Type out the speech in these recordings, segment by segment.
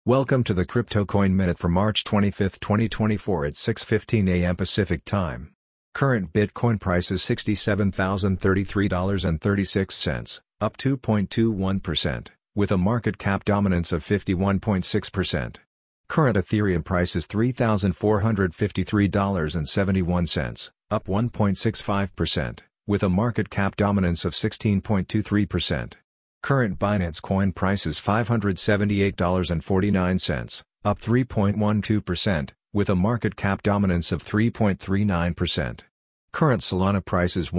Welcome to the Crypto Coin Minute for March 25, 2024 at 6:15 a.m. Pacific Time. Current Bitcoin price is $67,033.36, up 2.21%, with a market cap dominance of 51.6%. Current Ethereum price is $3,453.71, up 1.65%, with a market cap dominance of 16.23%. Current Binance Coin price is $578.49, up 3.12%, with a market cap dominance of 3.39%. Current Solana price is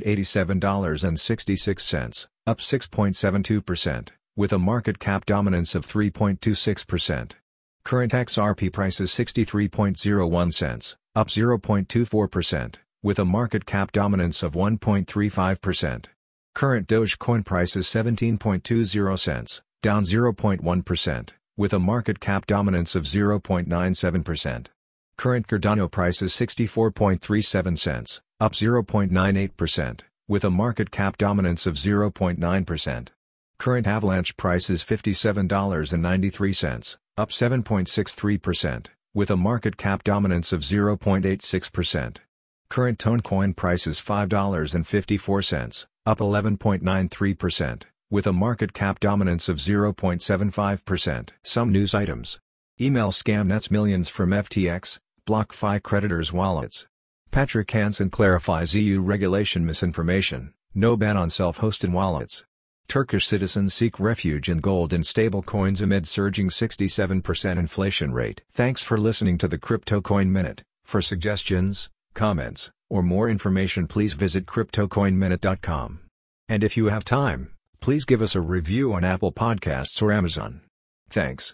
$187.66, up 6.72%, with a market cap dominance of 3.26%. Current XRP price is 63.01 cents, up 0.24%, with a market cap dominance of 1.35%. Current Dogecoin price is 17.20 cents, down 0.1%, with a market cap dominance of 0.97%. Current Cardano price is 64.37 cents, up 0.98%, with a market cap dominance of 0.9%. Current Avalanche price is $57.93, up 7.63%, with a market cap dominance of 0.86%. Current Toncoin price is $5.54, up 11.93%, with a market cap dominance of 0.75%. Some news items. Email scam nets millions from FTX, BlockFi creditors' wallets. Patrick Hansen clarifies EU regulation misinformation, no ban on self-hosted wallets. Turkish citizens seek refuge in gold and stablecoins amid surging 67% inflation rate. Thanks for listening to the Crypto Coin Minute. For suggestions, comments, or more information, please visit CryptoCoinMinute.com. And if you have time, please give us a review on Apple Podcasts or Amazon. Thanks.